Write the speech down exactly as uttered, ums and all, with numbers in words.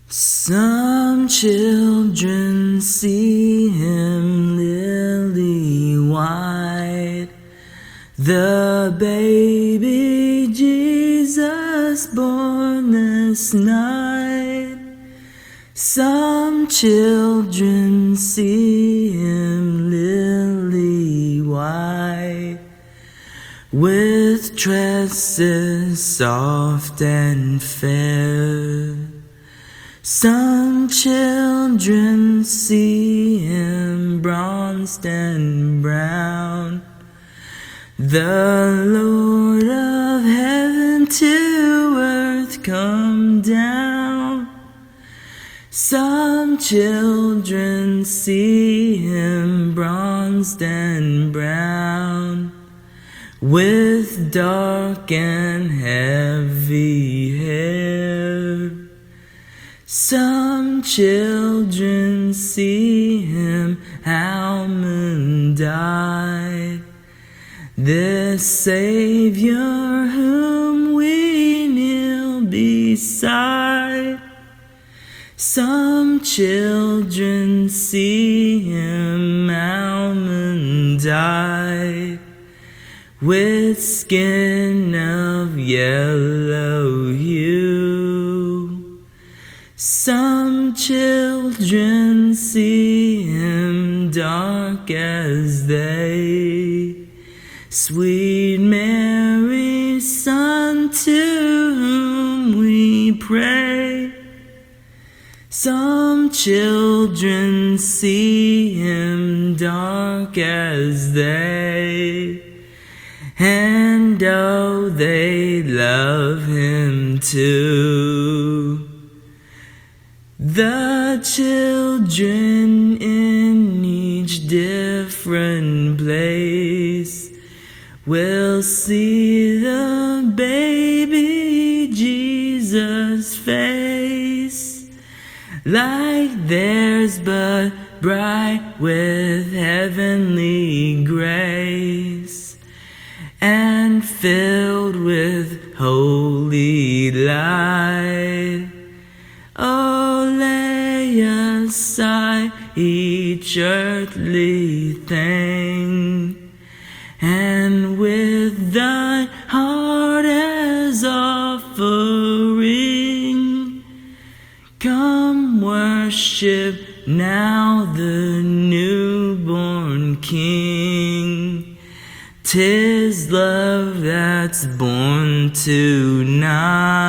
Some children see him lily white, the baby Jesus born this night. Some children see him lily white, with tresses soft and fair. Some children see him bronzed and brown, the Lord of heaven to earth come down. Some children see him bronzed and brown, with dark and heavy hair. Some children see him almond eyed, this Savior whom we kneel beside. Some children see him almond eyed, with skin of yellow hue. Some children see him dark as they, sweet Mary, Son, to whom we pray. Some children see him dark as they, and oh, they love him too. The children in each different place will see the baby Jesus' face, like theirs but bright with heavenly grace, and filled with holy light. Oh, lay aside each earthly thing, and with thine heart as offering, come worship now the newborn King. 'Tis love that's born tonight.